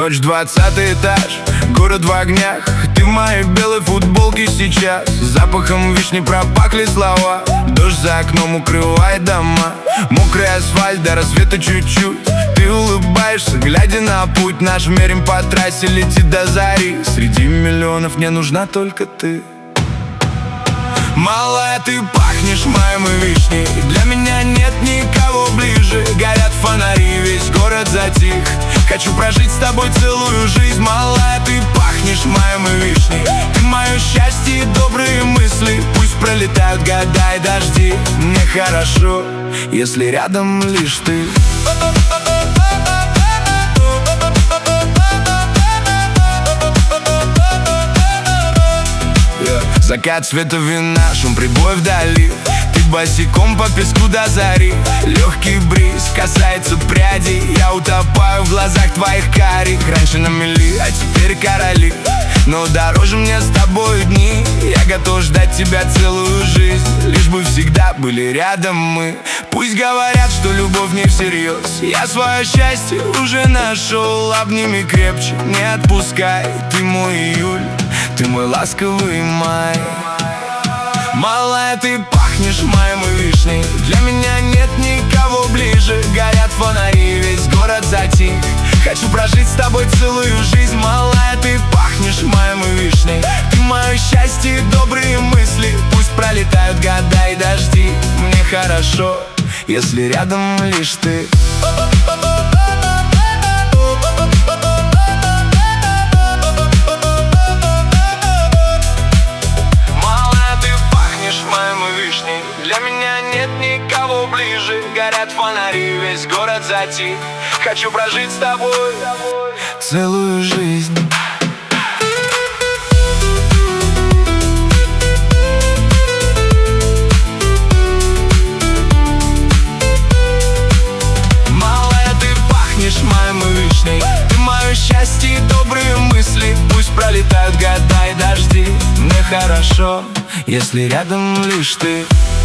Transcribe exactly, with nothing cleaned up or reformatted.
Ночь, двадцатый этаж, город в огнях. Ты в моей белой футболке сейчас. Запахом вишни пропахли слова. Дождь за окном укрывает дома. Мокрый асфальт, до рассвета чуть-чуть. Ты улыбаешься, глядя на путь наш. Мерим по трассе, летит до зари. Среди миллионов мне нужна только ты. Малая, ты пахнешь моей вишней. Для меня нет никого ближе. Горят фонари, весь город затих. Хочу прожить с тобой целую жизнь. Малая, ты пахнешь моей вишней. Ты мое счастье и добрые мысли. Пусть пролетают года и дожди. Мне хорошо, если рядом лишь ты. Закат цвета вина, шум прибоя вдали. Ты босиком по песку до зари. Легкий бриз касается прядей. Я утопаю в глазах твоих карих. Раньше на мели, а теперь короли. Но дороже мне с тобой дни. Я готов ждать тебя целую жизнь. Лишь бы всегда были рядом мы. Пусть говорят, что любовь не всерьез. Я свое счастье уже нашел. Обними крепче, не отпускай. Ты мой июль, ты мой ласковый май. Малая, ты пахнешь моей вишней. Для меня нет никого ближе. Горят фонари, весь город затих. Хочу прожить с тобой целую жизнь. Малая, ты пахнешь моей вишней. Ты мое счастье и добрые мысли. Пусть пролетают года и дожди. Мне хорошо, если рядом лишь ты. Для меня нет никого ближе. Горят фонари, весь город затих. Хочу прожить с тобой целую жизнь. Малая, ты пахнешь моей вишней. Ты мое счастье и добрые мысли. Пусть пролетают года и дожди. Мне хорошо, если рядом лишь ты.